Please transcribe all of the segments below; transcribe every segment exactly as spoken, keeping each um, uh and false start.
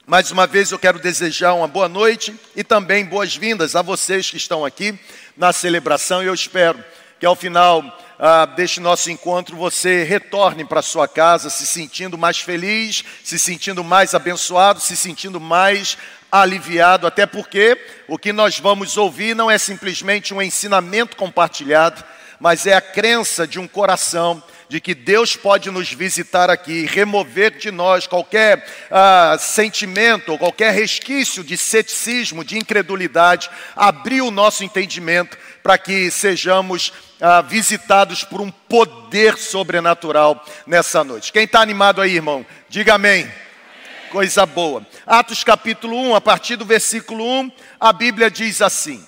Mais uma vez eu quero desejar uma boa noite e também boas-vindas a vocês que estão aqui na celebração. E eu espero que ao final ah, deste nosso encontro você retorne para sua casa se sentindo mais feliz, se sentindo mais abençoado, se sentindo mais aliviado. Até porque o que nós vamos ouvir não é simplesmente um ensinamento compartilhado, mas é a crença de um coração de que Deus pode nos visitar aqui, remover de nós qualquer ah, sentimento, ou qualquer resquício de ceticismo, de incredulidade, abrir o nosso entendimento para que sejamos ah, visitados por um poder sobrenatural nessa noite. Quem está animado aí, irmão? Diga amém. Amém. Coisa boa. Atos capítulo um, a partir do versículo um, a Bíblia diz assim: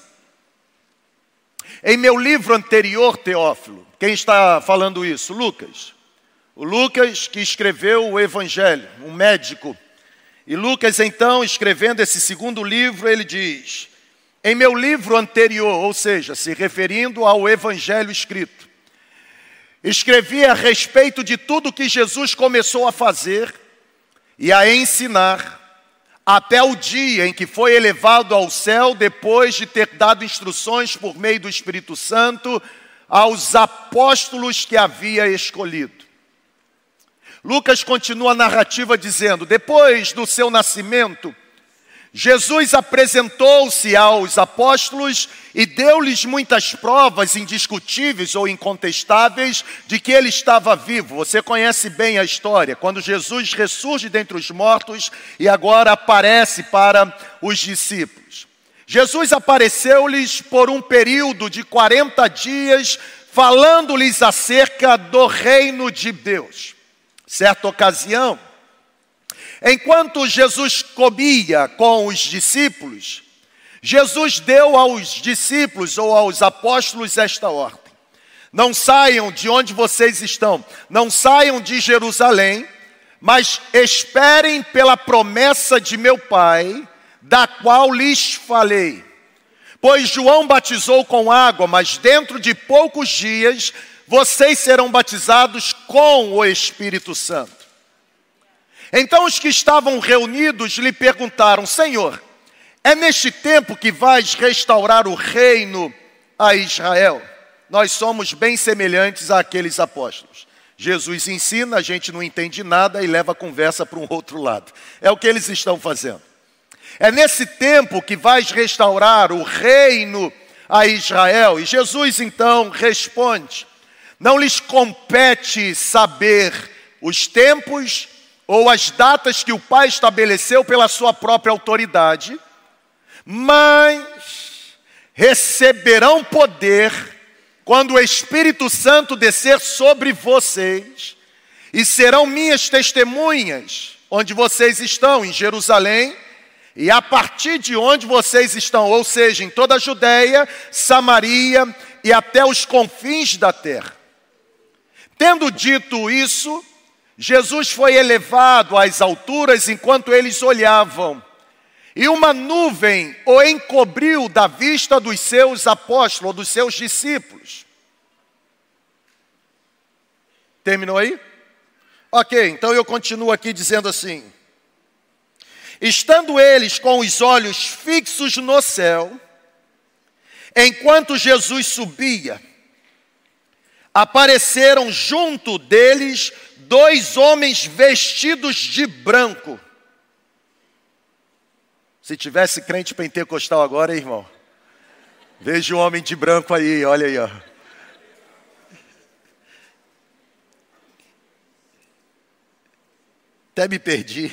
em meu livro anterior, Teófilo, quem está falando isso? Lucas. O Lucas que escreveu o Evangelho, um médico. E Lucas, então, escrevendo esse segundo livro, ele diz: em meu livro anterior, ou seja, se referindo ao Evangelho escrito, escrevi a respeito de tudo que Jesus começou a fazer e a ensinar, até o dia em que foi elevado ao céu, depois de ter dado instruções por meio do Espírito Santo aos apóstolos que havia escolhido. Lucas continua a narrativa dizendo: depois do seu nascimento, Jesus apresentou-se aos apóstolos e deu-lhes muitas provas indiscutíveis ou incontestáveis de que ele estava vivo. Você conhece bem a história, quando Jesus ressurge dentre os mortos e agora aparece para os discípulos. Jesus apareceu-lhes por um período de quarenta dias, falando-lhes acerca do reino de Deus. Certa ocasião, enquanto Jesus comia com os discípulos, Jesus deu aos discípulos ou aos apóstolos esta ordem: não saiam de onde vocês estão, não saiam de Jerusalém, mas esperem pela promessa de meu Pai, da qual lhes falei. Pois João batizou com água, mas dentro de poucos dias vocês serão batizados com o Espírito Santo. Então os que estavam reunidos lhe perguntaram: Senhor, é neste tempo que vais restaurar o reino a Israel? Nós somos bem semelhantes àqueles apóstolos. Jesus ensina, a gente não entende nada e leva a conversa para um outro lado. É o que eles estão fazendo. É nesse tempo que vais restaurar o reino a Israel? E Jesus então responde: não lhes compete saber os tempos ou as datas que o Pai estabeleceu pela sua própria autoridade, mas receberão poder quando o Espírito Santo descer sobre vocês, e serão minhas testemunhas onde vocês estão, em Jerusalém, e a partir de onde vocês estão, ou seja, em toda a Judeia, Samaria e até os confins da terra. Tendo dito isso, Jesus foi elevado às alturas enquanto eles olhavam, e uma nuvem o encobriu da vista dos seus apóstolos, dos seus discípulos. Terminou aí? Ok, então eu continuo aqui dizendo assim: estando eles com os olhos fixos no céu, enquanto Jesus subia, apareceram junto deles dois homens vestidos de branco. Se tivesse crente pentecostal agora, hein, irmão? Veja o homem de branco aí, olha aí, ó. Até me perdi.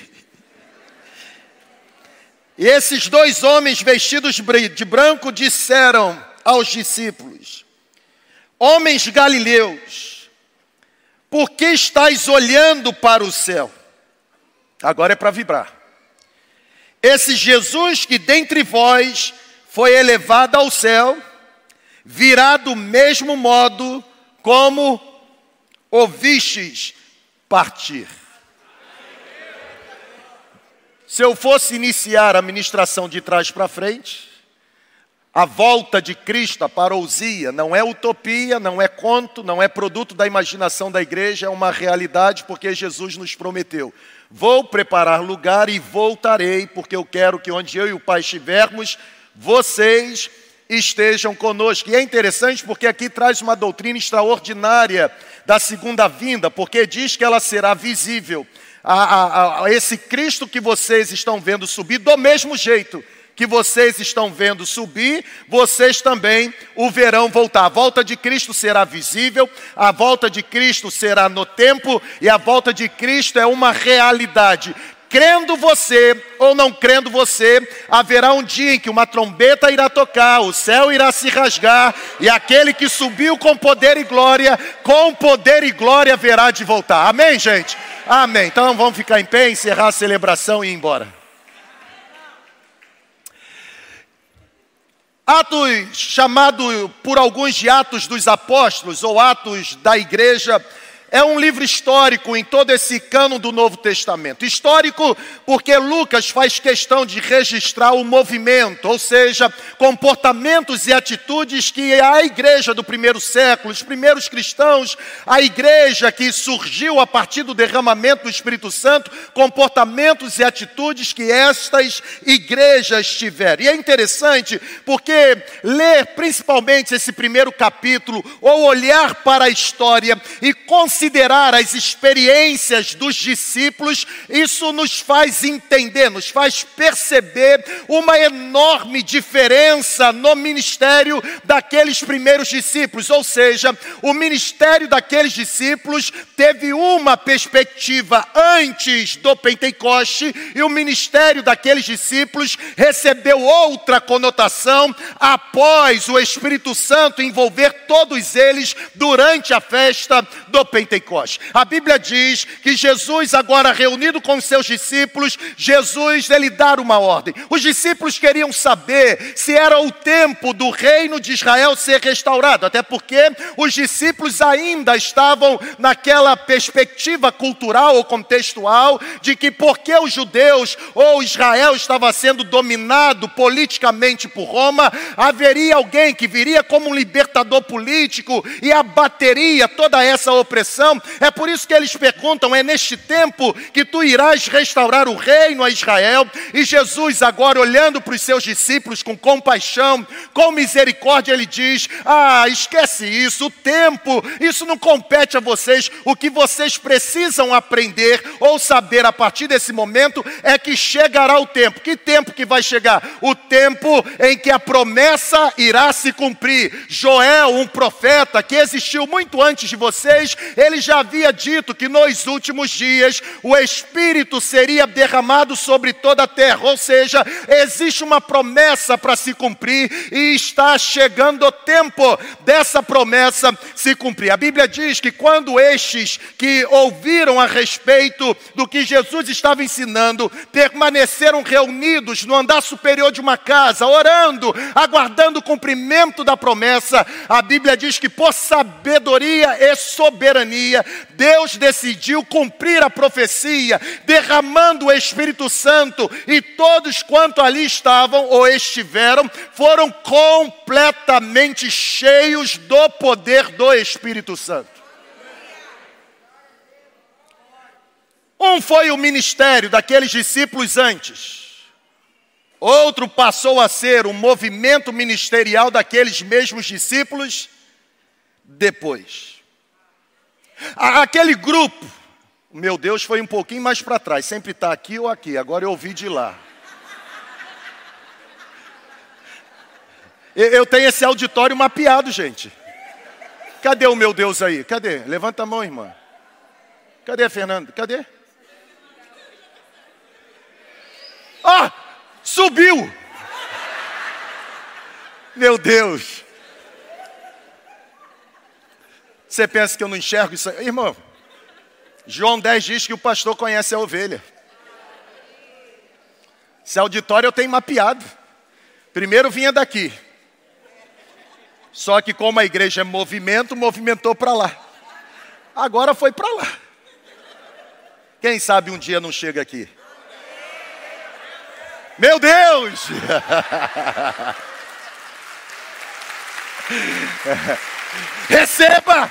E esses dois homens vestidos de branco disseram aos discípulos: homens galileus, por que estáis olhando para o céu? Agora é para vibrar. Esse Jesus que dentre vós foi elevado ao céu, virá do mesmo modo como ouvistes partir. Se eu fosse iniciar a ministração de trás para frente, A volta de Cristo, a parousia, não é utopia, não é conto, não é produto da imaginação da igreja, é uma realidade porque Jesus nos prometeu. Vou preparar lugar e voltarei, porque eu quero que onde eu e o Pai estivermos, vocês estejam conosco. E é interessante porque aqui traz uma doutrina extraordinária da segunda vinda, porque diz que ela será visível. A, a, a esse Cristo que vocês estão vendo subir, do mesmo jeito que vocês estão vendo subir, vocês também o verão voltar. A volta de Cristo será visível, a volta de Cristo será no tempo, e a volta de Cristo é uma realidade. Crendo você ou não crendo você, haverá um dia em que uma trombeta irá tocar, o céu irá se rasgar, e aquele que subiu com poder e glória, com poder e glória verá de voltar. Amém, gente? Amém. Então vamos ficar em pé, encerrar a celebração e ir embora. Atos, chamado por alguns de Atos dos Apóstolos, ou Atos da Igreja, é um livro histórico em todo esse cânon do Novo Testamento. Histórico porque Lucas faz questão de registrar o movimento, ou seja, comportamentos e atitudes que a igreja do primeiro século, os primeiros cristãos, a igreja que surgiu a partir do derramamento do Espírito Santo, comportamentos e atitudes que estas igrejas tiveram. E é interessante porque ler principalmente esse primeiro capítulo, ou olhar para a história e considerar Considerar as experiências dos discípulos, isso nos faz entender, nos faz perceber uma enorme diferença no ministério daqueles primeiros discípulos. Ou seja, o ministério daqueles discípulos teve uma perspectiva antes do Pentecoste, e o ministério daqueles discípulos recebeu outra conotação após o Espírito Santo envolver todos eles durante a festa do Pentecoste. A Bíblia diz que Jesus, agora reunido com os seus discípulos, Jesus, ele dá uma ordem. Os discípulos queriam saber se era o tempo do reino de Israel ser restaurado, até porque os discípulos ainda estavam naquela perspectiva cultural ou contextual de que porque os judeus ou Israel estava sendo dominado politicamente por Roma, haveria alguém que viria como um libertador político e abateria toda essa opressão. É por isso que eles perguntam: é neste tempo que tu irás restaurar o reino a Israel? E Jesus, agora olhando para os seus discípulos com compaixão, com misericórdia, ele diz: ah, esquece isso, o tempo, isso não compete a vocês. O que vocês precisam aprender ou saber a partir desse momento é que chegará o tempo. Que tempo que vai chegar? O tempo em que a promessa irá se cumprir. Joel, um profeta que existiu muito antes de vocês, ele já havia dito que nos últimos dias o Espírito seria derramado sobre toda a terra. Ou seja, existe uma promessa para se cumprir e está chegando o tempo dessa promessa se cumprir. A Bíblia diz que quando estes que ouviram a respeito do que Jesus estava ensinando, permaneceram reunidos no andar superior de uma casa, orando, aguardando o cumprimento da promessa, a Bíblia diz que por sabedoria e soberania, Deus decidiu cumprir a profecia, derramando o Espírito Santo, e todos quanto ali estavam ou estiveram, foram completamente cheios do poder do Espírito Santo. Um foi o ministério daqueles discípulos antes. Outro passou a ser o movimento ministerial daqueles mesmos discípulos depois. Aquele grupo, meu Deus, foi um pouquinho mais para trás. Sempre está aqui ou aqui, agora eu ouvi de lá. Eu tenho esse auditório mapeado, gente. Cadê o meu Deus aí? Cadê? Levanta a mão, irmã. Cadê a Fernanda? Cadê? Ah, subiu! Meu Deus! Você pensa que eu não enxergo isso aí? Irmão, João dez diz que o pastor conhece a ovelha. Esse auditório eu tenho mapeado. Primeiro vinha daqui. Só que como a igreja é movimento, movimentou para lá. Agora foi para lá. Quem sabe um dia não chega aqui. Meu Deus! Receba!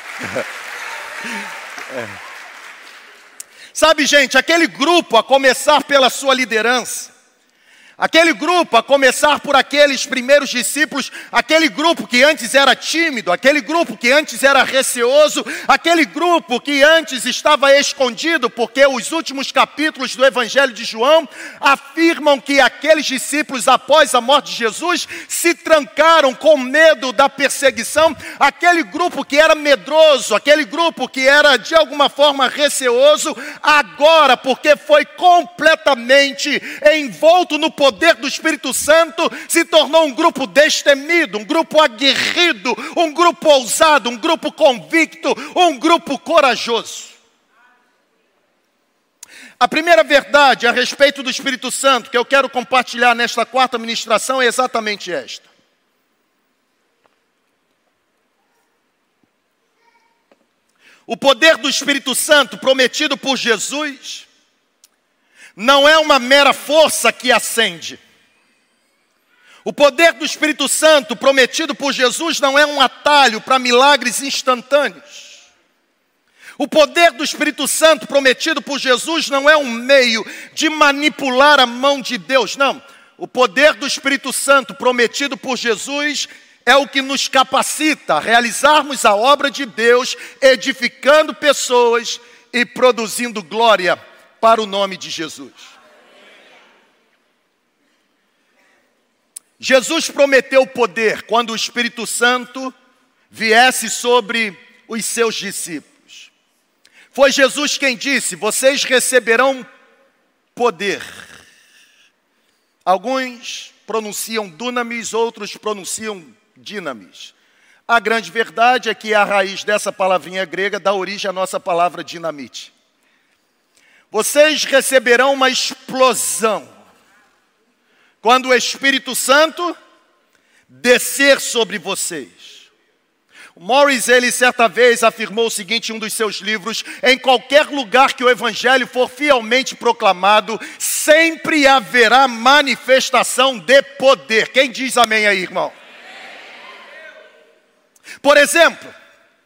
Sabe, gente, aquele grupo, a começar pela sua liderança, aquele grupo, a começar por aqueles primeiros discípulos, aquele grupo que antes era tímido, aquele grupo que antes era receoso, aquele grupo que antes estava escondido, porque os últimos capítulos do Evangelho de João afirmam que aqueles discípulos, após a morte de Jesus, se trancaram com medo da perseguição. Aquele grupo que era medroso, aquele grupo que era de alguma forma receoso, agora, porque foi completamente envolto no poder do Espírito Santo, se tornou um grupo destemido, um grupo aguerrido, um grupo ousado, um grupo convicto, um grupo corajoso. A primeira verdade a respeito do Espírito Santo que eu quero compartilhar nesta quarta ministração é exatamente esta. O poder do Espírito Santo prometido por Jesus não é uma mera força que acende. O poder do Espírito Santo prometido por Jesus não é um atalho para milagres instantâneos. O poder do Espírito Santo prometido por Jesus não é um meio de manipular a mão de Deus, não. O poder do Espírito Santo prometido por Jesus é o que nos capacita a realizarmos a obra de Deus, edificando pessoas e produzindo glória para o nome de Jesus. Jesus prometeu poder quando o Espírito Santo viesse sobre os seus discípulos. Foi Jesus quem disse: vocês receberão poder. Alguns pronunciam dunamis, outros pronunciam dinamis. A grande verdade é que a raiz dessa palavrinha grega dá origem à nossa palavra dinamite. Vocês receberão uma explosão quando o Espírito Santo descer sobre vocês. O Morris, ele certa vez afirmou o seguinte em um dos seus livros: em qualquer lugar que o Evangelho for fielmente proclamado, sempre haverá manifestação de poder. Quem diz amém aí, irmão? Por exemplo,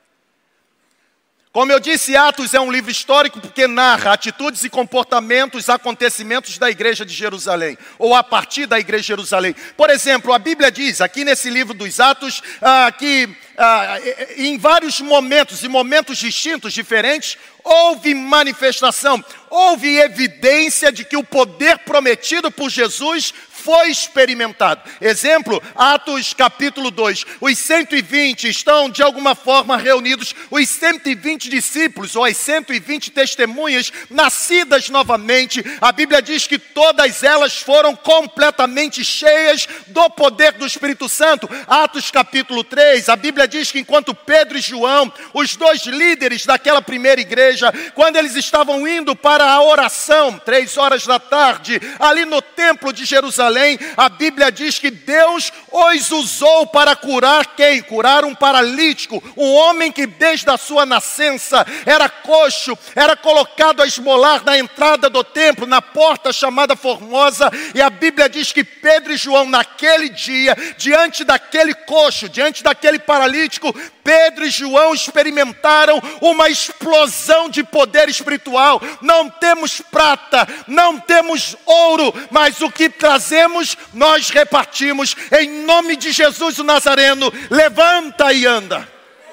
como eu disse, Atos é um livro histórico porque narra atitudes e comportamentos, acontecimentos da igreja de Jerusalém, ou a partir da igreja de Jerusalém. Por exemplo, a Bíblia diz, aqui nesse livro dos Atos, ah, que ah, em vários momentos, em momentos distintos, diferentes, houve manifestação, houve evidência de que o poder prometido por Jesus foi experimentado. Exemplo, Atos capítulo dois. Os cento e vinte estão de alguma forma reunidos, os cento e vinte discípulos, ou as cento e vinte testemunhas, nascidas novamente. A Bíblia diz que todas elas foram completamente cheias do poder do Espírito Santo. Atos capítulo três, a Bíblia diz que enquanto Pedro e João, os dois líderes daquela primeira igreja, quando eles estavam indo para a oração, três horas da tarde, ali no templo de Jerusalém, a Bíblia diz que Deus os usou para curar quem? Curar um paralítico, um homem que desde a sua nascença era coxo, era colocado a esmolar na entrada do templo, na porta chamada Formosa, e a Bíblia diz que Pedro e João naquele dia, diante daquele coxo, diante daquele paralítico, Pedro e João experimentaram uma explosão de poder espiritual. Não temos prata, não temos ouro, mas o que trazemos, nós repartimos. Em nome de Jesus o Nazareno, levanta e anda.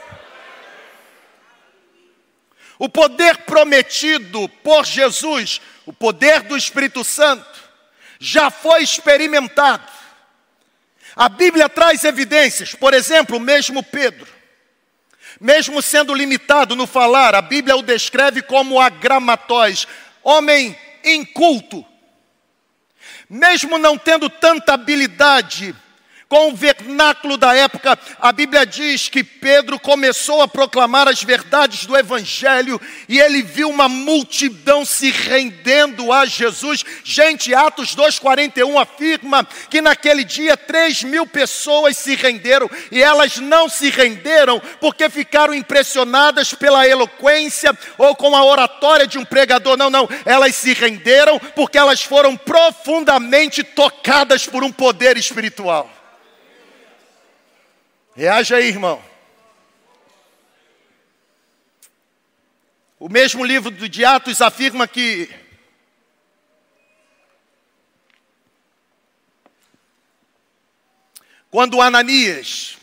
O poder prometido por Jesus, o poder do Espírito Santo, já foi experimentado. A Bíblia traz evidências, por exemplo, mesmo Pedro. Mesmo sendo limitado no falar, a Bíblia o descreve como agramatóis, homem inculto. Mesmo não tendo tanta habilidade com o vernáculo da época, a Bíblia diz que Pedro começou a proclamar as verdades do Evangelho e ele viu uma multidão se rendendo a Jesus. Gente, Atos dois, quarenta e um afirma que naquele dia três mil pessoas se renderam, e elas não se renderam porque ficaram impressionadas pela eloquência ou com a oratória de um pregador, não, não, elas se renderam porque elas foram profundamente tocadas por um poder espiritual. Reaja aí, irmão. O mesmo livro de Atos afirma que quando Ananias,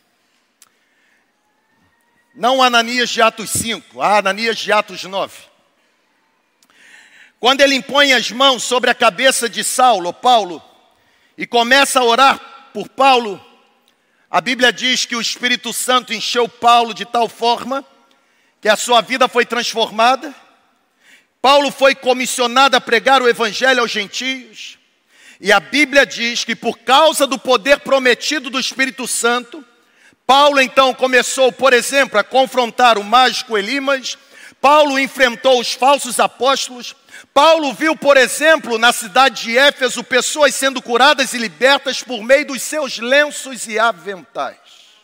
não Ananias de Atos cinco, a Ananias de Atos nove, quando ele impõe as mãos sobre a cabeça de Saulo, ou Paulo, e começa a orar por Paulo, a Bíblia diz que o Espírito Santo encheu Paulo de tal forma que a sua vida foi transformada. Paulo foi comissionado a pregar o evangelho aos gentios. E a Bíblia diz que por causa do poder prometido do Espírito Santo, Paulo então começou, por exemplo, a confrontar o mágico Elimas. Paulo enfrentou os falsos apóstolos. Paulo viu, por exemplo, na cidade de Éfeso, pessoas sendo curadas e libertas por meio dos seus lenços e aventais.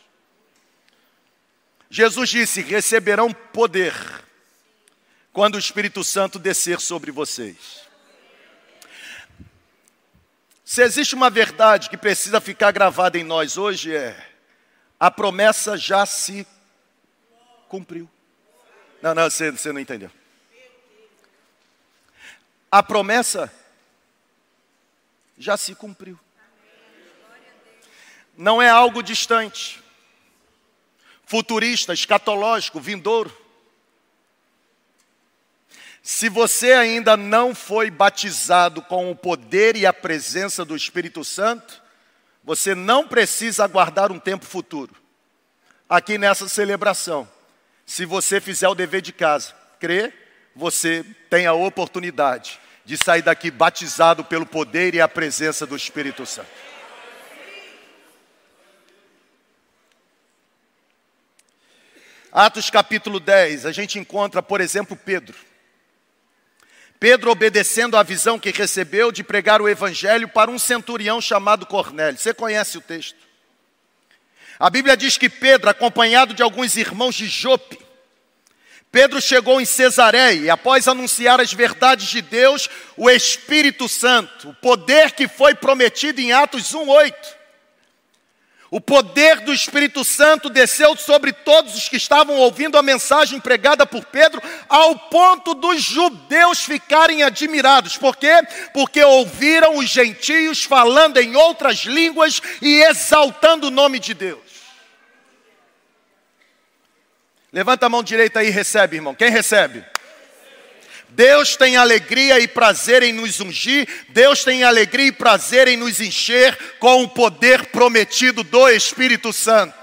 Jesus disse: receberão poder quando o Espírito Santo descer sobre vocês. Se existe uma verdade que precisa ficar gravada em nós hoje, é: a promessa já se cumpriu. Não, não, você, você não entendeu. A promessa já se cumpriu. Não é algo distante, futurista, escatológico, vindouro. Se você ainda não foi batizado com o poder e a presença do Espírito Santo, você não precisa aguardar um tempo futuro. Aqui nessa celebração, se você fizer o dever de casa, crer, você tem a oportunidade de sair daqui batizado pelo poder e a presença do Espírito Santo. Atos capítulo dez, a gente encontra, por exemplo, Pedro. Pedro obedecendo à visão que recebeu de pregar o evangelho para um centurião chamado Cornélio. Você conhece o texto? A Bíblia diz que Pedro, acompanhado de alguns irmãos de Jope, Pedro chegou em Cesareia e após anunciar as verdades de Deus, o Espírito Santo, o poder que foi prometido em Atos um, oito, o poder do Espírito Santo desceu sobre todos os que estavam ouvindo a mensagem pregada por Pedro, ao ponto dos judeus ficarem admirados. Por quê? Porque ouviram os gentios falando em outras línguas e exaltando o nome de Deus. Levanta a mão direita aí e recebe, irmão. Quem recebe? Deus tem alegria e prazer em nos ungir. Deus tem alegria e prazer em nos encher com o poder prometido do Espírito Santo.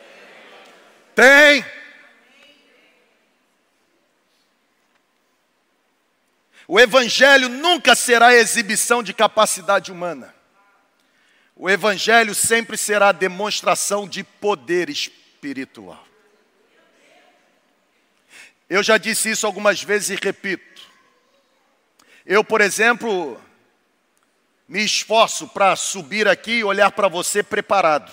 Tem. O Evangelho nunca será exibição de capacidade humana. O Evangelho sempre será demonstração de poder espiritual. Eu já disse isso algumas vezes e repito. Eu, por exemplo, me esforço para subir aqui e olhar para você preparado.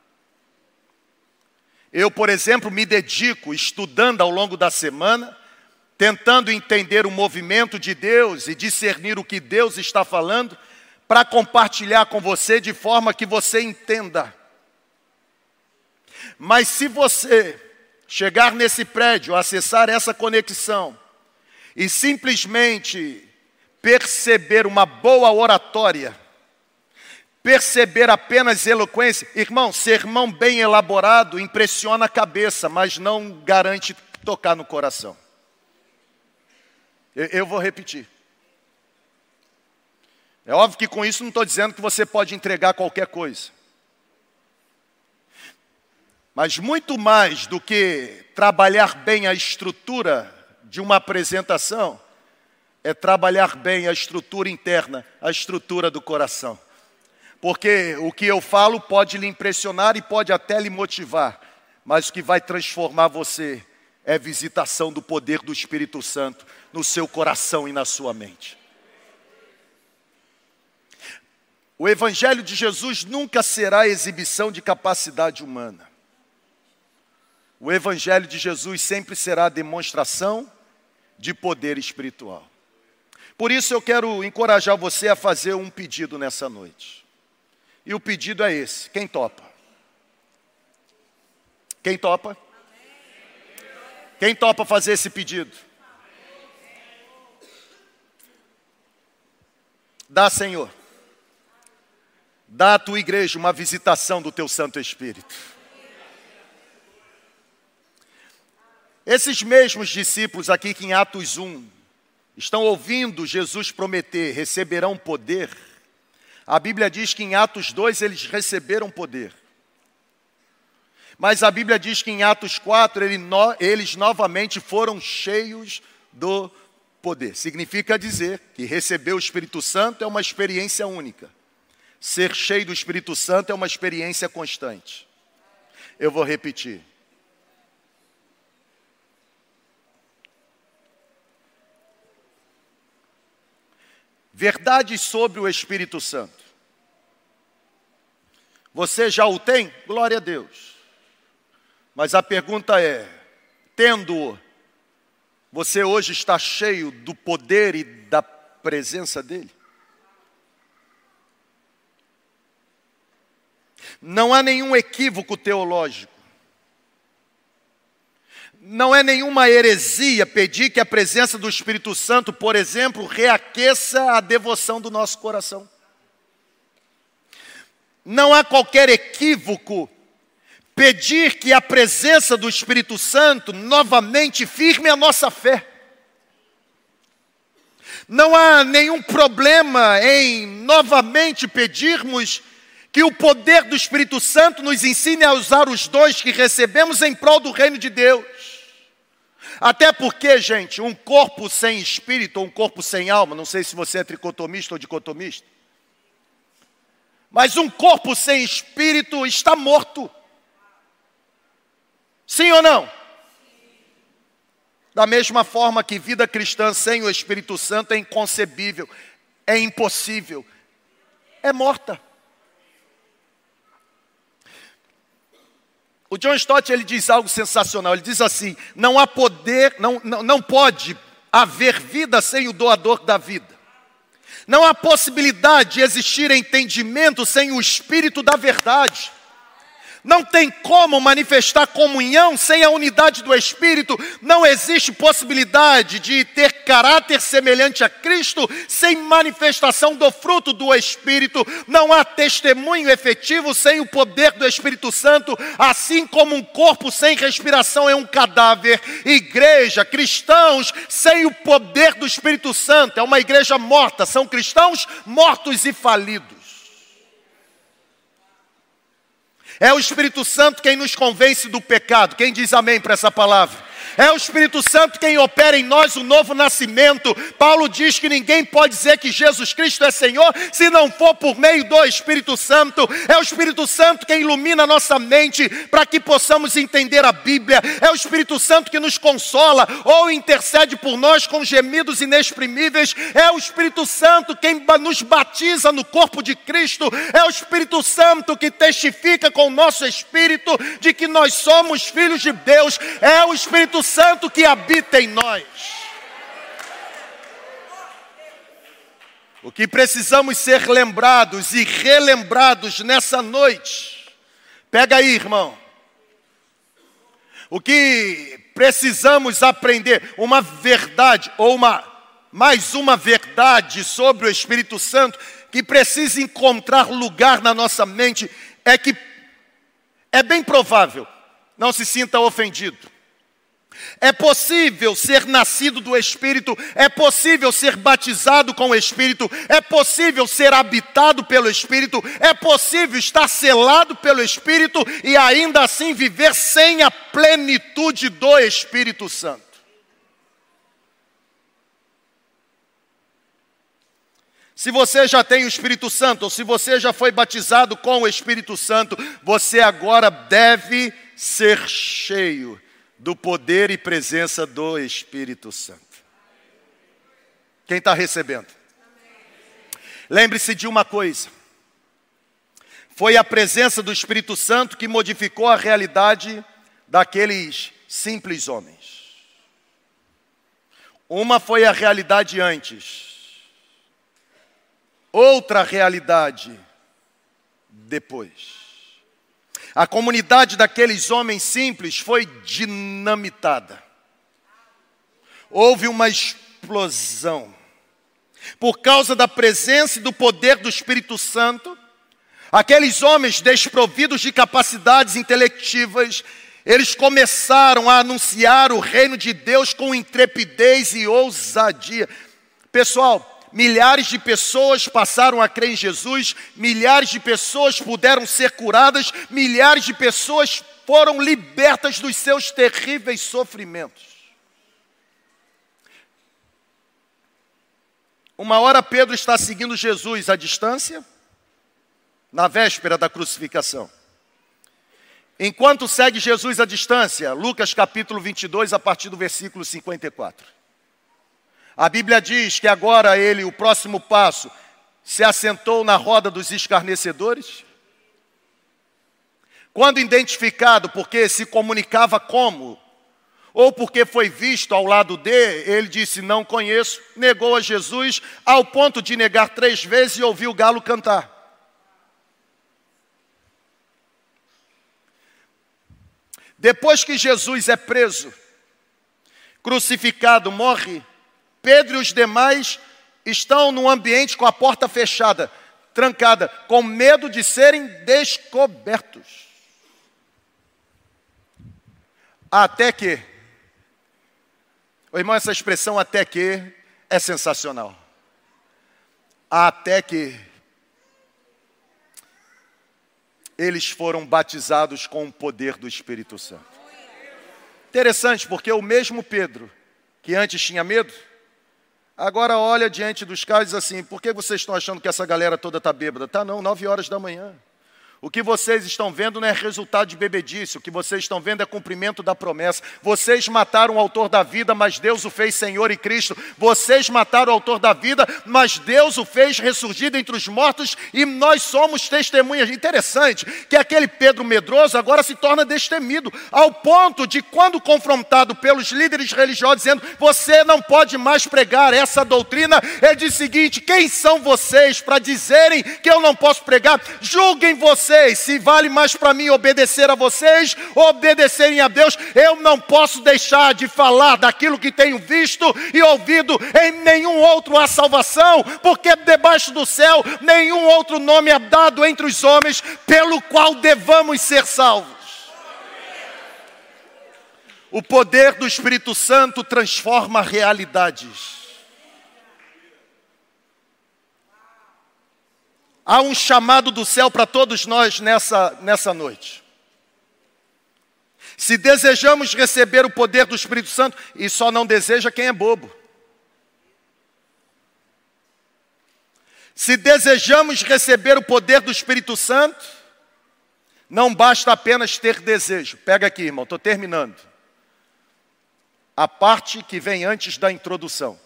Eu, por exemplo, me dedico estudando ao longo da semana, tentando entender o movimento de Deus e discernir o que Deus está falando, para compartilhar com você de forma que você entenda. Mas se você chegar nesse prédio, acessar essa conexão e simplesmente perceber uma boa oratória, perceber apenas eloquência, irmão, sermão bem elaborado impressiona a cabeça, mas não garante tocar no coração. Eu, eu vou repetir. É óbvio que com isso não estou dizendo que você pode entregar qualquer coisa. Mas muito mais do que trabalhar bem a estrutura de uma apresentação, é trabalhar bem a estrutura interna, a estrutura do coração. Porque o que eu falo pode lhe impressionar e pode até lhe motivar, mas o que vai transformar você é a visitação do poder do Espírito Santo no seu coração e na sua mente. O Evangelho de Jesus nunca será exibição de capacidade humana. O Evangelho de Jesus sempre será demonstração de poder espiritual. Por isso eu quero encorajar você a fazer um pedido nessa noite. E o pedido é esse: quem topa? Quem topa? Quem topa fazer esse pedido? Dá, Senhor. Dá à tua igreja uma visitação do teu Santo Espírito. Esses mesmos discípulos aqui que em Atos um estão ouvindo Jesus prometer, receberão poder. A Bíblia diz que em Atos dois eles receberam poder. Mas a Bíblia diz que em Atos quatro ele no, eles novamente foram cheios do poder. Significa dizer que receber o Espírito Santo é uma experiência única. Ser cheio do Espírito Santo é uma experiência constante. Eu vou repetir. Verdades sobre o Espírito Santo. Você já o tem? Glória a Deus. Mas a pergunta é, tendo-o, você hoje está cheio do poder e da presença dele? Não há nenhum equívoco teológico. Não é nenhuma heresia pedir que a presença do Espírito Santo, por exemplo, reaqueça a devoção do nosso coração. Não há qualquer equívoco pedir que a presença do Espírito Santo novamente firme a nossa fé. Não há nenhum problema em novamente pedirmos que o poder do Espírito Santo nos ensine a usar os dons que recebemos em prol do reino de Deus. Até porque, gente, um corpo sem espírito ou um corpo sem alma, não sei se você é tricotomista ou dicotomista, mas um corpo sem espírito está morto. Sim ou não? Da mesma forma que vida cristã sem o Espírito Santo é inconcebível, é impossível, é morta. O John Stott, ele diz algo sensacional, ele diz assim, não há poder, não, não, não pode haver vida sem o doador da vida. Não há possibilidade de existir entendimento sem o Espírito da verdade. Não tem como manifestar comunhão sem a unidade do Espírito. Não existe possibilidade de ter caráter semelhante a Cristo sem manifestação do fruto do Espírito. Não há testemunho efetivo sem o poder do Espírito Santo, assim como um corpo sem respiração é um cadáver. Igreja, cristãos sem o poder do Espírito Santo é uma igreja morta. São cristãos mortos e falidos. É o Espírito Santo quem nos convence do pecado. Quem diz amém para essa palavra? É o Espírito Santo quem opera em nós o novo nascimento. Paulo diz que ninguém pode dizer que Jesus Cristo é Senhor se não for por meio do Espírito Santo. É o Espírito Santo quem ilumina a nossa mente para que possamos entender a Bíblia. É o Espírito Santo que nos consola ou intercede por nós com gemidos inexprimíveis. É o Espírito Santo quem nos batiza no corpo de Cristo. É o Espírito Santo que testifica com o nosso espírito de que nós somos filhos de Deus. É o Espírito Santo que habita em nós. O que precisamos ser lembrados e relembrados nessa noite, pega aí, irmão. O que precisamos aprender, uma verdade, ou uma, mais uma verdade sobre o Espírito Santo, que precisa encontrar lugar na nossa mente, é que é bem provável, não se sinta ofendido, é possível ser nascido do Espírito, é possível ser batizado com o Espírito, é possível ser habitado pelo Espírito, é possível estar selado pelo Espírito e ainda assim viver sem a plenitude do Espírito Santo. Se você já tem o Espírito Santo, ou se você já foi batizado com o Espírito Santo, você agora deve ser cheio do poder e presença do Espírito Santo. Quem está recebendo? Lembre-se de uma coisa. Foi a presença do Espírito Santo que modificou a realidade daqueles simples homens. Uma foi a realidade antes. Outra realidade depois. A comunidade daqueles homens simples foi dinamitada. Houve uma explosão. Por causa da presença e do poder do Espírito Santo, aqueles homens desprovidos de capacidades intelectivas, eles começaram a anunciar o reino de Deus com intrepidez e ousadia. Pessoal, milhares de pessoas passaram a crer em Jesus, milhares de pessoas puderam ser curadas, milhares de pessoas foram libertas dos seus terríveis sofrimentos. Uma hora Pedro está seguindo Jesus à distância, na véspera da crucificação. Enquanto segue Jesus à distância, Lucas capítulo vinte e dois, a partir do versículo cinquenta e quatro. A Bíblia diz que agora ele, o próximo passo, se assentou na roda dos escarnecedores. Quando identificado porque se comunicava como, ou porque foi visto ao lado dele, ele disse, não conheço, negou a Jesus, ao ponto de negar três vezes e ouviu o galo cantar. Depois que Jesus é preso, crucificado, morre, Pedro e os demais estão num ambiente com a porta fechada, trancada, com medo de serem descobertos. Até que, ô irmão, essa expressão até que é sensacional. Até que eles foram batizados com o poder do Espírito Santo. Interessante, porque o mesmo Pedro, que antes tinha medo, agora olha diante dos caras e diz assim, por que vocês estão achando que essa galera toda está bêbada? Tá não, nove horas da manhã. O que vocês estão vendo não é resultado de bebedice, o que vocês estão vendo é cumprimento da promessa. Vocês mataram o autor da vida, mas Deus o fez Senhor e Cristo. Vocês mataram o autor da vida, mas Deus o fez ressurgir dentre os mortos e nós somos testemunhas. Interessante que aquele Pedro medroso agora se torna destemido, ao ponto de quando confrontado pelos líderes religiosos, dizendo, você não pode mais pregar essa doutrina, ele diz o seguinte, quem são vocês para dizerem que eu não posso pregar? Julguem vocês. Se vale mais para mim obedecer a vocês ou obedecerem a Deus, eu não posso deixar de falar daquilo que tenho visto e ouvido. Em nenhum outro há salvação, porque debaixo do céu nenhum outro nome é dado entre os homens pelo qual devamos ser salvos. O poder do Espírito Santo transforma realidades. Há um chamado do céu para todos nós nessa, nessa noite. Se desejamos receber o poder do Espírito Santo, e só não deseja quem é bobo. Se desejamos receber o poder do Espírito Santo, não basta apenas ter desejo. Pega aqui, irmão, estou terminando. A parte que vem antes da introdução.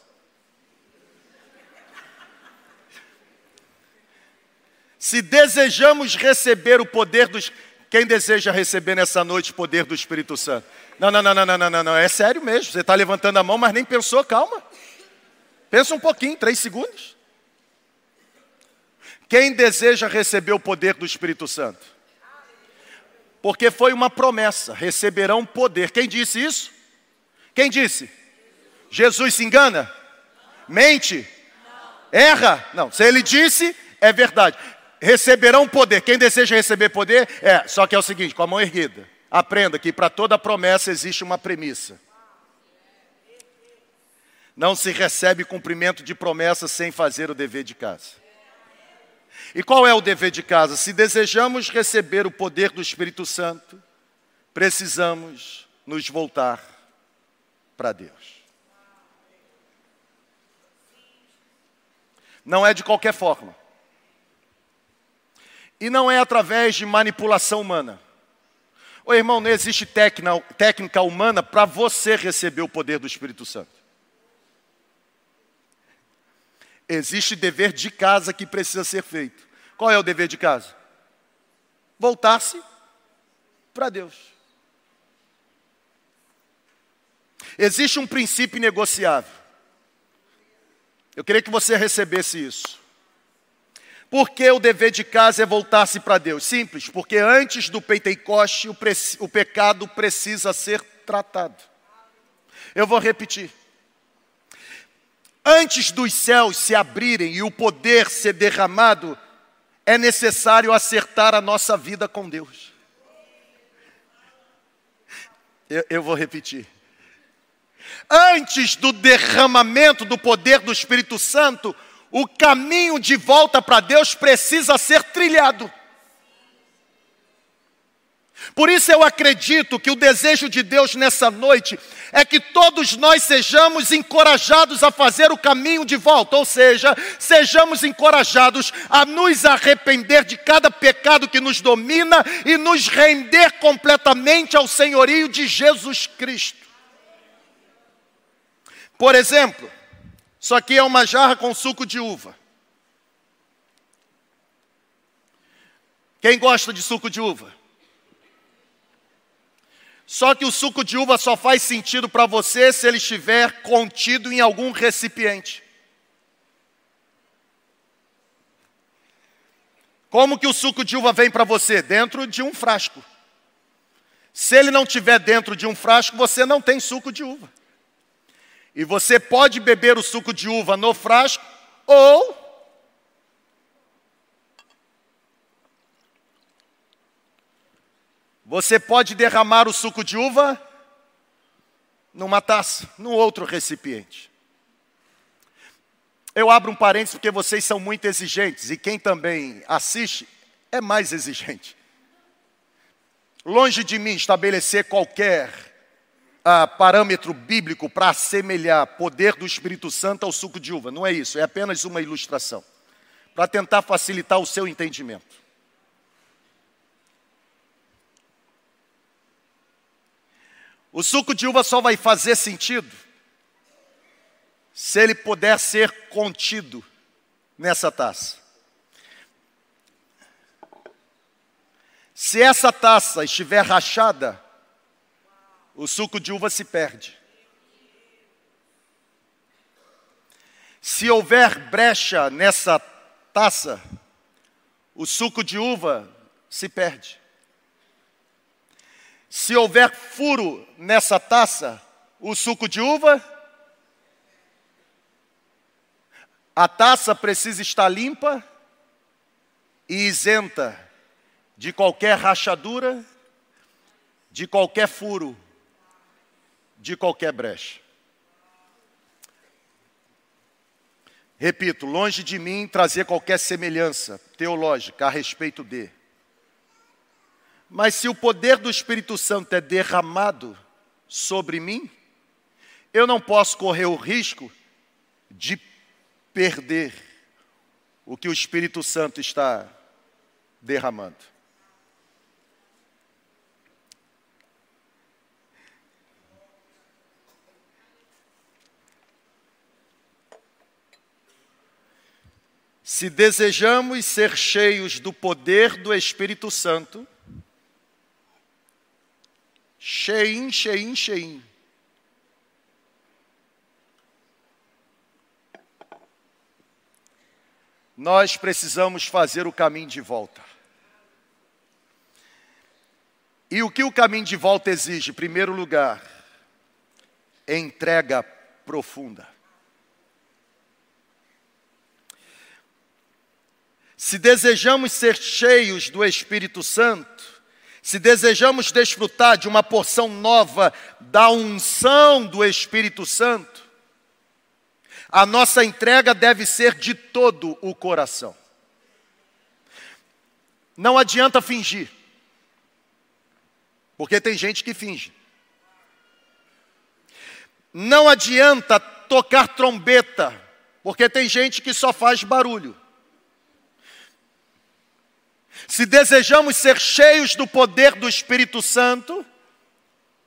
Se desejamos receber o poder dos... Quem deseja receber nessa noite o poder do Espírito Santo? Não, não, não, não, não, não, não, é sério mesmo. Você está levantando a mão, mas nem pensou, calma. Pensa um pouquinho, três segundos. Quem deseja receber o poder do Espírito Santo? Porque foi uma promessa, receberão poder. Quem disse isso? Quem disse? Jesus se engana? Mente? Erra? Não, se ele disse, é verdade. Receberão poder. Quem deseja receber poder, é, só que é o seguinte, com a mão erguida. Aprenda que para toda promessa existe uma premissa. Não se recebe cumprimento de promessa sem fazer o dever de casa. E qual é o dever de casa? Se desejamos receber o poder do Espírito Santo, precisamos nos voltar para Deus. Não é de qualquer forma. E não é através de manipulação humana. Ô irmão, não existe técnica, técnica humana para você receber o poder do Espírito Santo. Existe dever de casa que precisa ser feito. Qual é o dever de casa? Voltar-se para Deus. Existe um princípio inegociável. Eu queria que você recebesse isso. Por que o dever de casa é voltar-se para Deus? Simples, porque antes do Pentecoste o, pre- o pecado precisa ser tratado. Eu vou repetir. Antes dos céus se abrirem e o poder ser derramado, é necessário acertar a nossa vida com Deus. Eu, eu vou repetir. Antes do derramamento do poder do Espírito Santo, o caminho de volta para Deus precisa ser trilhado. Por isso eu acredito que o desejo de Deus nessa noite é que todos nós sejamos encorajados a fazer o caminho de volta, ou seja, sejamos encorajados a nos arrepender de cada pecado que nos domina e nos render completamente ao senhorio de Jesus Cristo. Por exemplo, isso aqui é uma jarra com suco de uva. Quem gosta de suco de uva? Só que o suco de uva só faz sentido para você se ele estiver contido em algum recipiente. Como que o suco de uva vem para você? Dentro de um frasco. Se ele não estiver dentro de um frasco, você não tem suco de uva. E você pode beber o suco de uva no frasco ou você pode derramar o suco de uva numa taça, num outro recipiente. Eu abro um parênteses porque vocês são muito exigentes e quem também assiste é mais exigente. Longe de mim estabelecer qualquer ah, parâmetro bíblico para assemelhar poder do Espírito Santo ao suco de uva. Não é isso, é apenas uma ilustração, para tentar facilitar o seu entendimento. O suco de uva só vai fazer sentido se ele puder ser contido nessa taça. Se essa taça estiver rachada, o suco de uva se perde. Se houver brecha nessa taça, o suco de uva se perde. Se houver furo nessa taça, o suco de uva, a taça precisa estar limpa e isenta de qualquer rachadura, de qualquer furo, de qualquer brecha. Repito, longe de mim trazer qualquer semelhança teológica a respeito de. Mas se o poder do Espírito Santo é derramado sobre mim, eu não posso correr o risco de perder o que o Espírito Santo está derramando. Se desejamos ser cheios do poder do Espírito Santo, cheinho, cheinho, cheinho. Nós precisamos fazer o caminho de volta. E o que o caminho de volta exige? Em primeiro lugar, entrega profunda. Se desejamos ser cheios do Espírito Santo, se desejamos desfrutar de uma porção nova da unção do Espírito Santo, a nossa entrega deve ser de todo o coração. Não adianta fingir, porque tem gente que finge. Não adianta tocar trombeta, porque tem gente que só faz barulho. Se desejamos ser cheios do poder do Espírito Santo,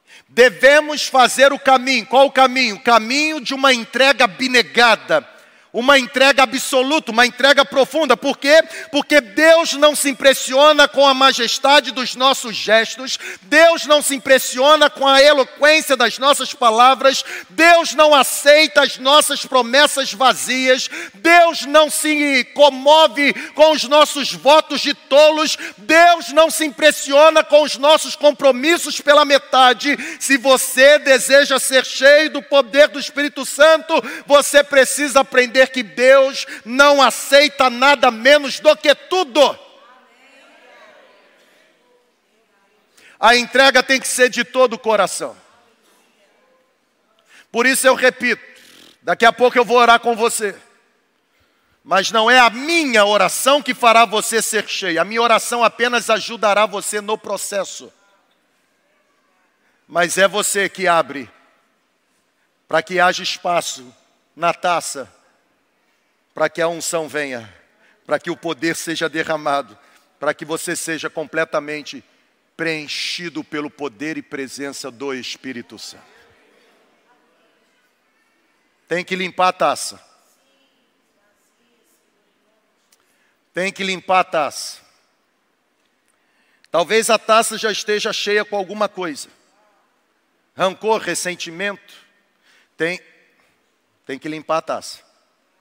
devemos fazer o caminho. Qual o caminho? O caminho de uma entrega abnegada, Uma entrega absoluta, uma entrega profunda. Por quê? Porque Deus não se impressiona com a majestade dos nossos gestos. Deus não se impressiona com a eloquência das nossas palavras. Deus não aceita as nossas promessas vazias. Deus não se comove com os nossos votos de tolos. Deus não se impressiona com os nossos compromissos pela metade. Se você deseja ser cheio do poder do Espírito Santo, você precisa aprender que Deus não aceita nada menos do que tudo. A entrega tem que ser de todo o coração. Por isso eu repito, daqui a pouco eu vou orar com você. Mas não é a minha oração que fará você ser cheio. A minha oração apenas ajudará você no processo. Mas é você que abre para que haja espaço na taça, para que a unção venha, para que o poder seja derramado, para que você seja completamente preenchido pelo poder e presença do Espírito Santo. Tem que limpar a taça. Tem que limpar a taça. Talvez a taça já esteja cheia com alguma coisa. Rancor, ressentimento. Tem, tem que limpar a taça.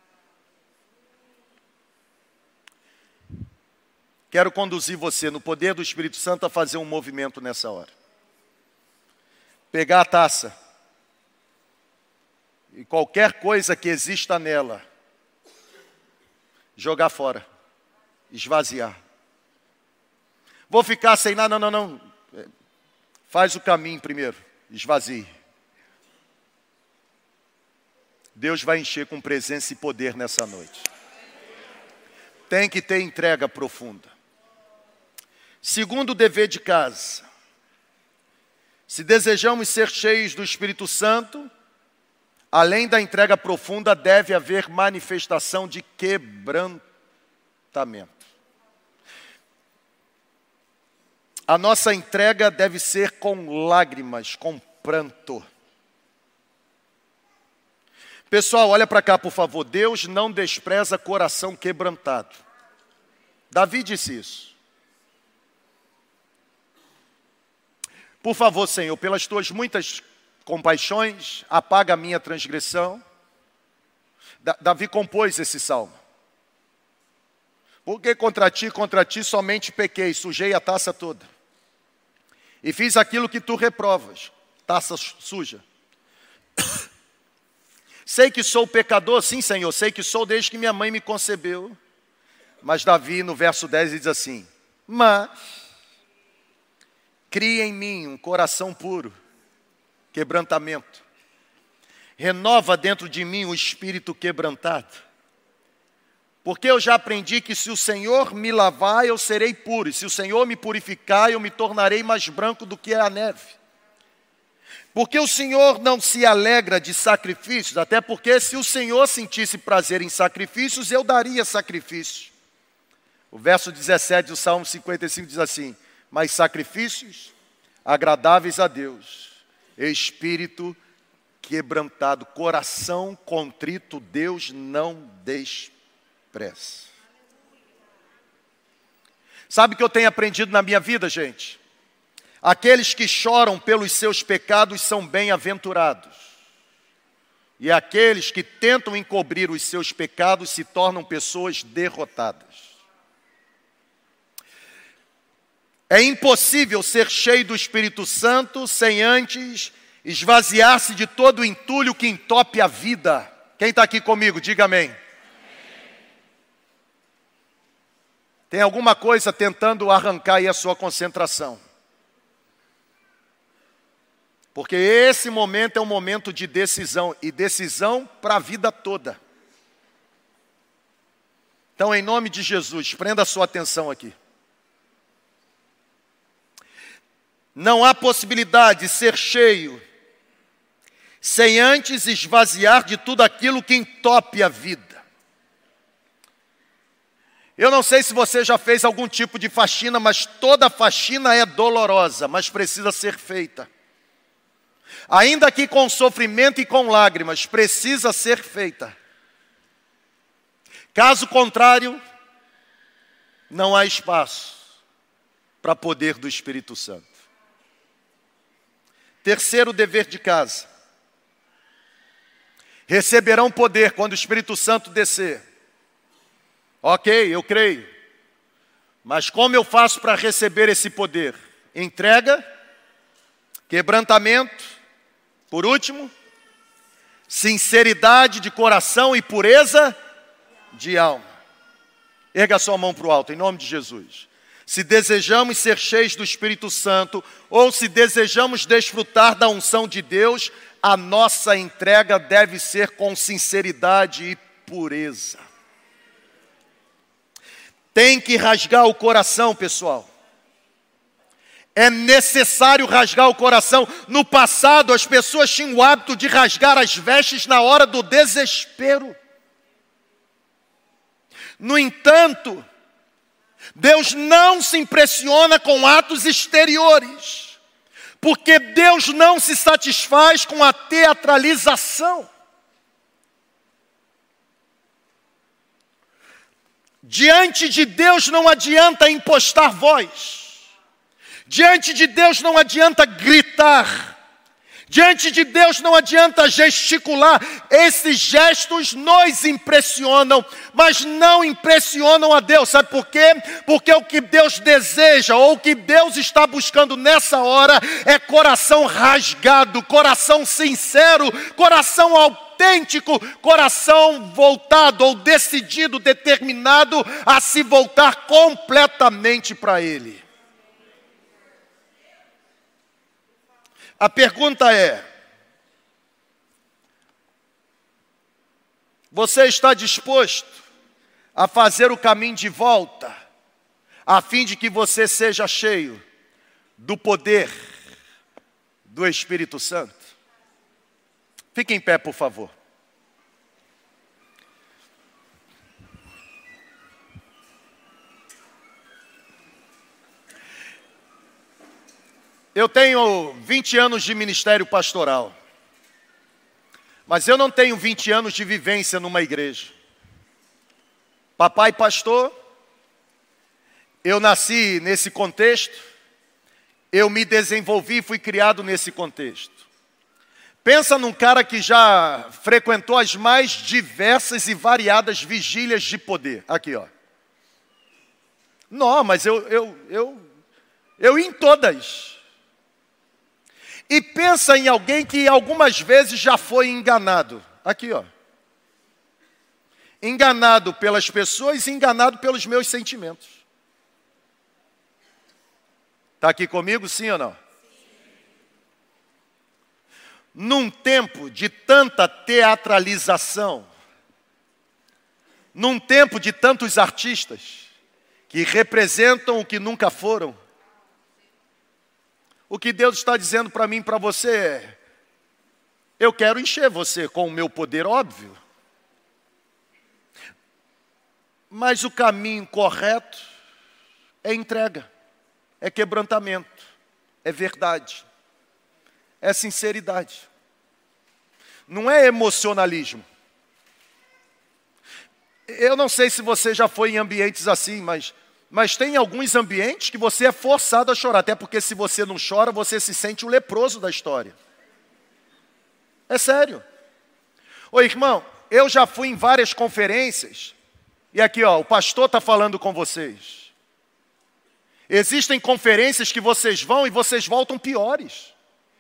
Quero conduzir você no poder do Espírito Santo a fazer um movimento nessa hora. Pegar a taça e qualquer coisa que exista nela, jogar fora, esvaziar. Vou ficar sem nada, não, não, não. Faz o caminho primeiro, esvazie. Deus vai encher com presença e poder nessa noite. Tem que ter entrega profunda. Segundo dever de casa. Se desejamos ser cheios do Espírito Santo, além da entrega profunda, deve haver manifestação de quebrantamento. A nossa entrega deve ser com lágrimas, com pranto. Pessoal, olha para cá, por favor. Deus não despreza coração quebrantado. Davi disse isso. Por favor, Senhor, pelas tuas muitas compaixões, apaga a minha transgressão. Davi compôs esse salmo. Porque contra ti, contra ti somente pequei, sujei a taça toda. E fiz aquilo que tu reprovas, taça suja. Sei que sou pecador, sim, Senhor, sei que sou desde que minha mãe me concebeu. Mas Davi, no verso dez, diz assim: mas cria em mim um coração puro, quebrantamento. Renova dentro de mim o espírito quebrantado. Porque eu já aprendi que se o Senhor me lavar, eu serei puro. E se o Senhor me purificar, eu me tornarei mais branco do que a neve. Porque o Senhor não se alegra de sacrifícios, até porque se o Senhor sentisse prazer em sacrifícios, eu daria sacrifícios. O verso dezessete do Salmo cinquenta e cinco diz assim: mas sacrifícios agradáveis a Deus, espírito quebrantado, coração contrito, Deus não despreza. Sabe o que eu tenho aprendido na minha vida, gente? Aqueles que choram pelos seus pecados são bem-aventurados. E aqueles que tentam encobrir os seus pecados se tornam pessoas derrotadas. É impossível ser cheio do Espírito Santo sem antes esvaziar-se de todo o entulho que entope a vida. Quem está aqui comigo, diga amém. Amém. Tem alguma coisa tentando arrancar aí a sua concentração. Porque esse momento é um momento de decisão, e decisão para a vida toda. Então, em nome de Jesus, prenda a sua atenção aqui. Não há possibilidade de ser cheio sem antes esvaziar de tudo aquilo que entope a vida. Eu não sei se você já fez algum tipo de faxina, mas toda faxina é dolorosa, mas precisa ser feita. Ainda que com sofrimento e com lágrimas, precisa ser feita. Caso contrário, não há espaço para poder do Espírito Santo. Terceiro dever de casa. Receberão poder quando o Espírito Santo descer. Ok, eu creio. Mas como eu faço para receber esse poder? Entrega, quebrantamento, por último, sinceridade de coração e pureza de alma. Erga sua mão para o alto, em nome de Jesus. Se desejamos ser cheios do Espírito Santo, ou se desejamos desfrutar da unção de Deus, a nossa entrega deve ser com sinceridade e pureza. Tem que rasgar o coração, pessoal. É necessário rasgar o coração. No passado, as pessoas tinham o hábito de rasgar as vestes na hora do desespero. No entanto, Deus não se impressiona com atos exteriores, porque Deus não se satisfaz com a teatralização. Diante de Deus não adianta impostar voz. Diante de Deus não adianta gritar. Diante de Deus não adianta gesticular. Esses gestos nos impressionam, mas não impressionam a Deus. Sabe por quê? Porque o que Deus deseja, ou o que Deus está buscando nessa hora, é coração rasgado, coração sincero, coração autêntico, coração voltado ou decidido, determinado a se voltar completamente para Ele. A pergunta é: você está disposto a fazer o caminho de volta, a fim de que você seja cheio do poder do Espírito Santo? Fique em pé, por favor. Eu tenho vinte anos de ministério pastoral, mas eu não tenho vinte anos de vivência numa igreja. Papai pastor, eu nasci nesse contexto, eu me desenvolvi e fui criado nesse contexto. Pensa num cara que já frequentou as mais diversas e variadas vigílias de poder. Aqui, ó. Não, mas eu, eu, eu, eu ia em todas. E pensa em alguém que algumas vezes já foi enganado. Aqui, ó. Enganado pelas pessoas e enganado pelos meus sentimentos. Está aqui comigo, sim ou não? Num tempo de tanta teatralização, num tempo de tantos artistas que representam o que nunca foram, o que Deus está dizendo para mim e para você é: eu quero encher você com o meu poder, óbvio. Mas o caminho correto é entrega, é quebrantamento, é verdade, é sinceridade. Não é emocionalismo. Eu não sei se você já foi em ambientes assim, mas... Mas tem alguns ambientes que você é forçado a chorar. Até porque se você não chora, você se sente o leproso da história. É sério. Ô irmão, eu já fui em várias conferências. E aqui, ó, o pastor está falando com vocês. Existem conferências que vocês vão e vocês voltam piores.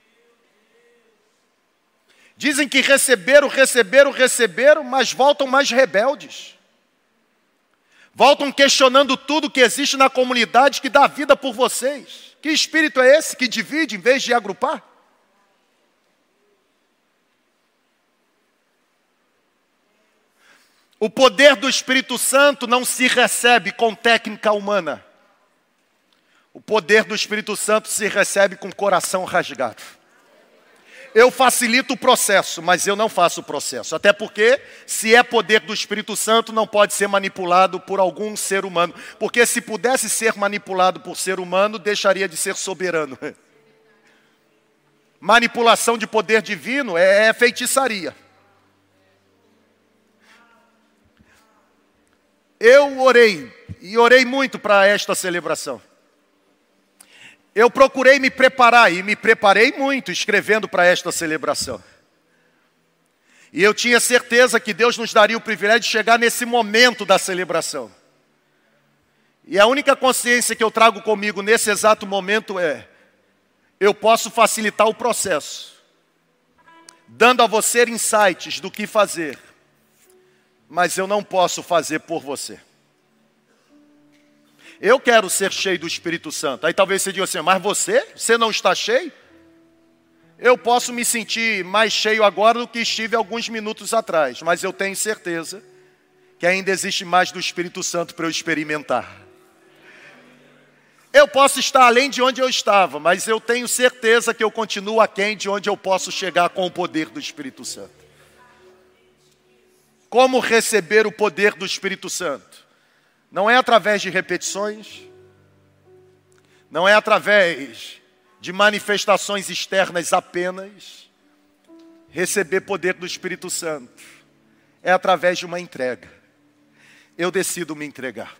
Dizem que receberam, receberam, receberam, mas voltam mais rebeldes. Voltam questionando tudo que existe na comunidade que dá vida por vocês. Que espírito é esse que divide em vez de agrupar? O poder do Espírito Santo não se recebe com técnica humana. O poder do Espírito Santo se recebe com coração rasgado. Eu facilito o processo, mas eu não faço o processo. Até porque, se é poder do Espírito Santo, não pode ser manipulado por algum ser humano. Porque se pudesse ser manipulado por ser humano, deixaria de ser soberano. Manipulação de poder divino é feitiçaria. eu orei, e orei muito para esta celebração. Eu procurei me preparar, e me preparei muito escrevendo para esta celebração. E eu tinha certeza que Deus nos daria o privilégio de chegar nesse momento da celebração. E a única consciência que eu trago comigo nesse exato momento é: eu posso facilitar o processo, dando a você insights do que fazer, mas eu não posso fazer por você. Eu quero ser cheio do Espírito Santo. Aí talvez você diga assim: mas você? Você não está cheio? Eu posso me sentir mais cheio agora do que estive alguns minutos atrás, mas eu tenho certeza que ainda existe mais do Espírito Santo para eu experimentar. Eu posso estar além de onde eu estava, mas eu tenho certeza que eu continuo aquém de onde eu posso chegar com o poder do Espírito Santo. Como receber o poder do Espírito Santo? Não é através de repetições, não é através de manifestações externas apenas. Receber poder do Espírito Santo é através de uma entrega. Eu decido me entregar.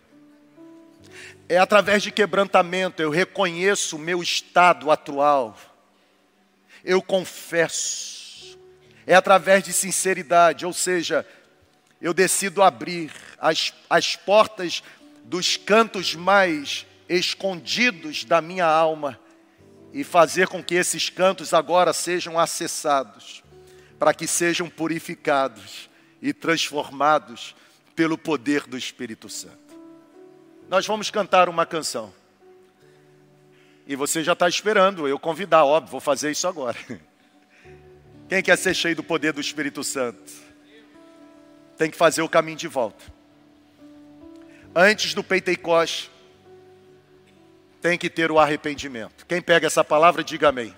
É através de quebrantamento, eu reconheço o meu estado atual. Eu confesso. É através de sinceridade, ou seja, eu decido abrir as, as portas dos cantos mais escondidos da minha alma e fazer com que esses cantos agora sejam acessados, para que sejam purificados e transformados pelo poder do Espírito Santo. Nós vamos cantar uma canção. E você já está esperando eu convidar, óbvio, vou fazer isso agora. Quem quer ser cheio do poder do Espírito Santo? Tem que fazer o caminho de volta. Antes do Pentecoste, tem que ter o arrependimento. Quem pega essa palavra, diga amém.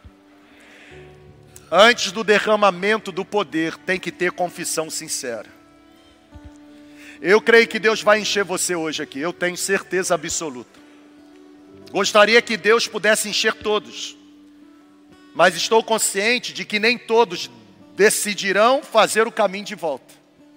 Antes do derramamento do poder, tem que ter confissão sincera. Eu creio que Deus vai encher você hoje aqui, eu tenho certeza absoluta. Gostaria que Deus pudesse encher todos, mas estou consciente de que nem todos decidirão fazer o caminho de volta.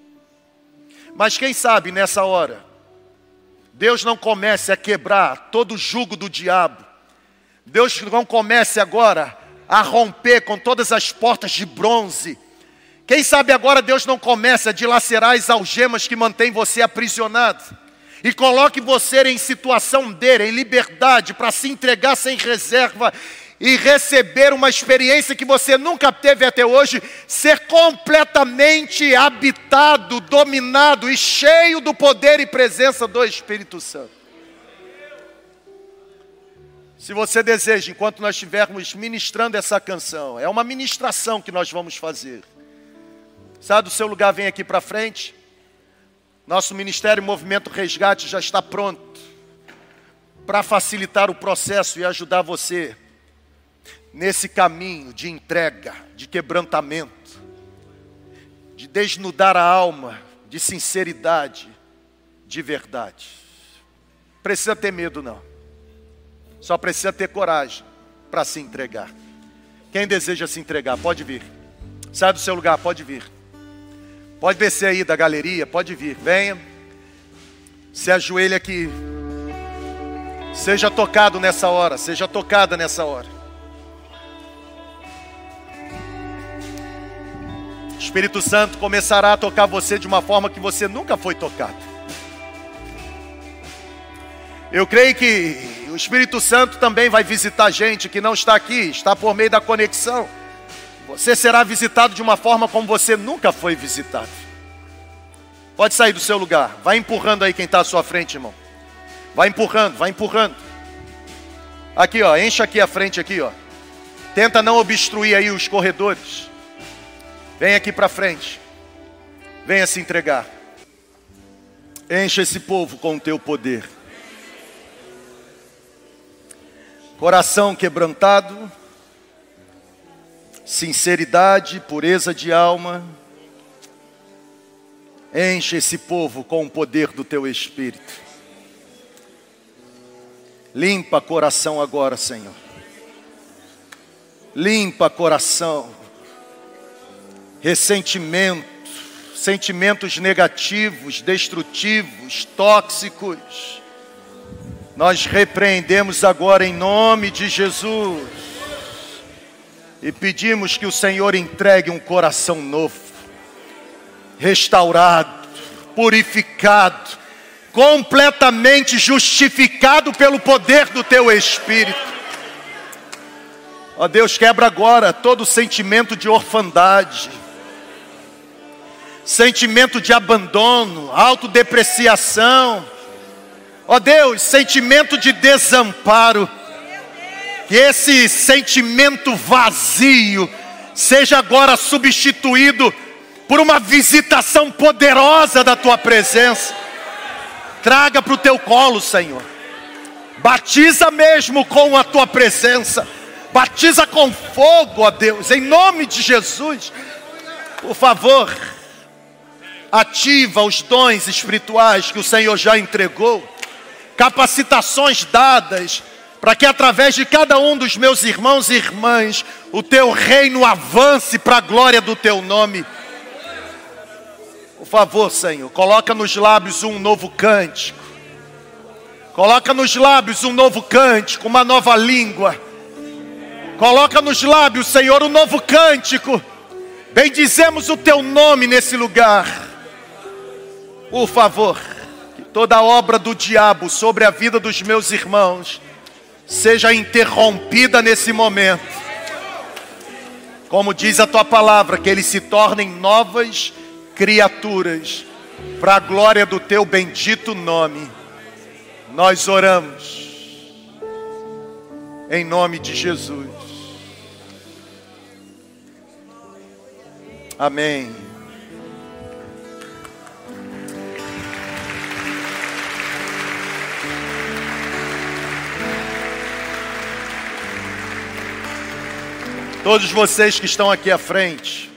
Mas quem sabe nessa hora, Deus não comece a quebrar todo o jugo do diabo. Deus não comece agora a romper com todas as portas de bronze. Quem sabe agora Deus não comece a dilacerar as algemas que mantêm você aprisionado. E coloque você em situação dele, em liberdade, para se entregar sem reserva e receber uma experiência que você nunca teve até hoje, ser completamente habitado, dominado e cheio do poder e presença do Espírito Santo. Se você deseja, enquanto nós estivermos ministrando essa canção, é uma ministração que nós vamos fazer. Sai do seu lugar, vem aqui para frente. Nosso Ministério Movimento Resgate já está pronto para facilitar o processo e ajudar você nesse caminho de entrega, de quebrantamento, de desnudar a alma, de sinceridade, de verdade. Precisa ter medo não, só precisa ter coragem para se entregar. Quem deseja se entregar, pode vir. Sai do seu lugar, pode vir. Pode descer aí da galeria, pode vir, venha. Se ajoelha aqui. Seja tocado nessa hora, seja tocada nessa hora. O Espírito Santo começará a tocar você de uma forma que você nunca foi tocado. Eu creio que o Espírito Santo também vai visitar gente que não está aqui, está por meio da conexão. Você será visitado de uma forma como você nunca foi visitado. Pode sair do seu lugar. Vai empurrando aí quem está à sua frente, irmão. Vai empurrando, vai empurrando. Aqui, ó, enche aqui a frente aqui, ó. Tenta não obstruir aí os corredores. Vem aqui para frente. Venha se entregar. Enche esse povo com o teu poder. Coração quebrantado, sinceridade, pureza de alma. Enche esse povo com o poder do teu Espírito. Limpa coração agora, Senhor. Limpa coração. Ressentimento, sentimentos negativos, destrutivos, tóxicos, nós repreendemos agora em nome de Jesus e pedimos que o Senhor entregue um coração novo, restaurado, purificado, completamente justificado pelo poder do Teu Espírito. Ó Deus, quebra agora todo sentimento de orfandade, sentimento de abandono, autodepreciação. Ó Deus, sentimento de desamparo. Que esse sentimento vazio seja agora substituído por uma visitação poderosa da Tua presença. Traga para o Teu colo, Senhor. Batiza mesmo com a Tua presença. Batiza com fogo, ó Deus, em nome de Jesus. Por favor, ativa os dons espirituais que o Senhor já entregou. Capacitações dadas, para que através de cada um dos meus irmãos e irmãs, o Teu reino avance para a glória do Teu nome. Por favor, Senhor, coloca nos lábios um novo cântico. Coloca nos lábios um novo cântico, uma nova língua. Coloca nos lábios, Senhor, um novo cântico. Bendizemos o Teu nome nesse lugar. Por favor, que toda obra do diabo sobre a vida dos meus irmãos seja interrompida nesse momento. Como diz a Tua palavra, que eles se tornem novas criaturas, para a glória do Teu bendito nome. Nós oramos, em nome de Jesus. Amém. Todos vocês que estão aqui à frente,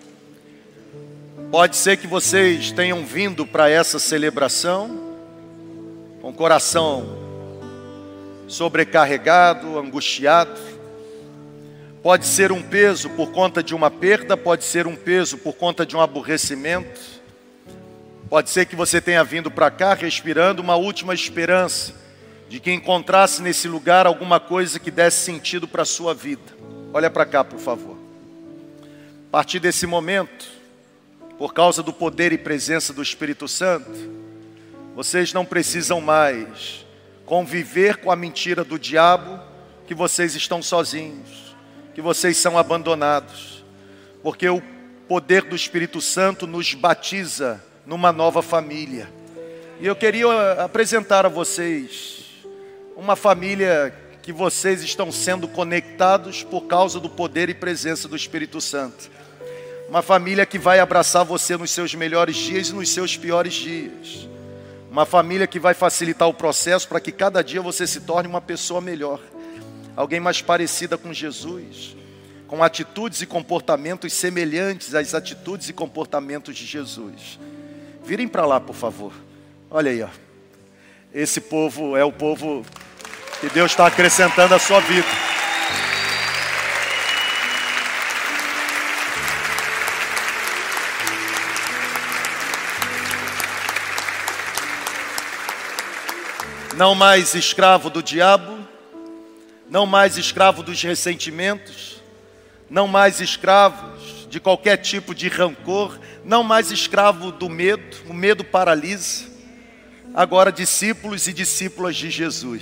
pode ser que vocês tenham vindo para essa celebração com o coração sobrecarregado, angustiado. Pode ser um peso por conta de uma perda, pode ser um peso por conta de um aborrecimento. Pode ser que você tenha vindo para cá respirando uma última esperança de que encontrasse nesse lugar alguma coisa que desse sentido para a sua vida. Olha para cá, por favor. A partir desse momento, por causa do poder e presença do Espírito Santo, vocês não precisam mais conviver com a mentira do diabo que vocês estão sozinhos, que vocês são abandonados, porque o poder do Espírito Santo nos batiza numa nova família. E eu queria apresentar a vocês uma família que vocês estão sendo conectados por causa do poder e presença do Espírito Santo. Uma família que vai abraçar você nos seus melhores dias e nos seus piores dias. Uma família que vai facilitar o processo para que cada dia você se torne uma pessoa melhor. Alguém mais parecida com Jesus, com atitudes e comportamentos semelhantes às atitudes e comportamentos de Jesus. Virem para lá, por favor. Olha aí, ó. Esse povo é o povo que Deus está acrescentando à sua vida. Não mais escravo do diabo, não mais escravo dos ressentimentos, não mais escravos de qualquer tipo de rancor, não mais escravo do medo, o medo paralisa. Agora discípulos e discípulas de Jesus.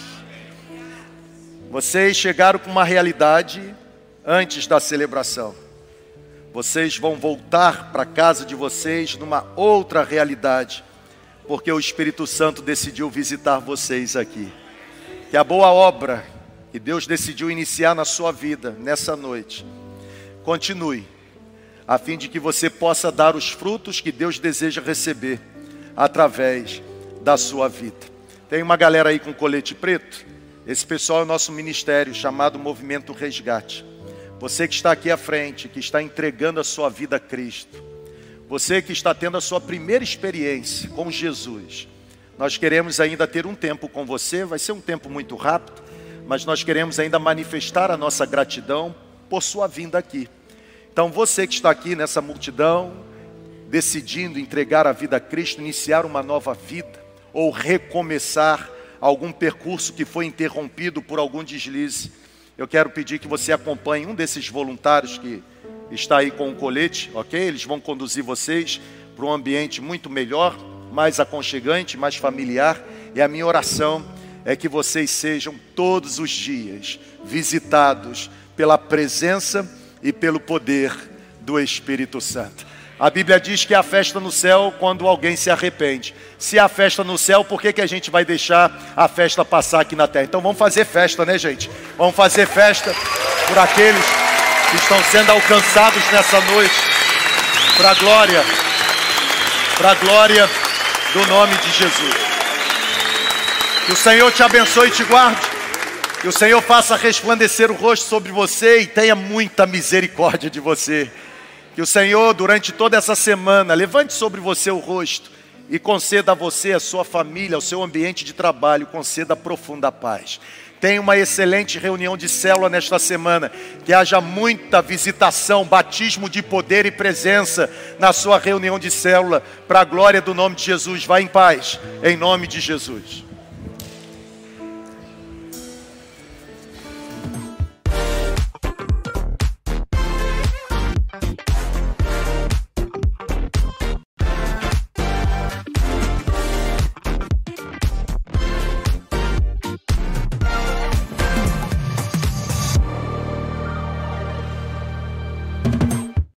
Vocês chegaram com uma realidade antes da celebração. Vocês vão voltar para a casa de vocês numa outra realidade, porque o Espírito Santo decidiu visitar vocês aqui. Que a boa obra que Deus decidiu iniciar na sua vida nessa noite continue, a fim de que você possa dar os frutos que Deus deseja receber através da sua vida. Tem uma galera aí com colete preto. Esse pessoal é o nosso ministério chamado Movimento Resgate. Você que está aqui à frente, que está entregando a sua vida a Cristo, você que está tendo a sua primeira experiência com Jesus, nós queremos ainda ter um tempo com você. Vai ser um tempo muito rápido, mas nós queremos ainda manifestar a nossa gratidão por sua vinda aqui. Então você que está aqui nessa multidão, decidindo entregar a vida a Cristo, iniciar uma nova vida, ou recomeçar algum percurso que foi interrompido por algum deslize, eu quero pedir que você acompanhe um desses voluntários que está aí com um colete, ok? Eles vão conduzir vocês para um ambiente muito melhor, mais aconchegante, mais familiar. E a minha oração é que vocês sejam todos os dias visitados pela presença e pelo poder do Espírito Santo. A Bíblia diz que há festa no céu quando alguém se arrepende. Se há festa no céu, por que que a gente vai deixar a festa passar aqui na terra? Então vamos fazer festa, né, gente? Vamos fazer festa por aqueles que estão sendo alcançados nessa noite, para a glória, para a glória do nome de Jesus. Que o Senhor te abençoe e te guarde, que o Senhor faça resplandecer o rosto sobre você e tenha muita misericórdia de você. Que o Senhor, durante toda essa semana, levante sobre você o rosto e conceda a você, a sua família, o seu ambiente de trabalho, conceda profunda paz. Tenha uma excelente reunião de célula nesta semana, que haja muita visitação, batismo de poder e presença na sua reunião de célula, para a glória do nome de Jesus. Vá em paz, em nome de Jesus.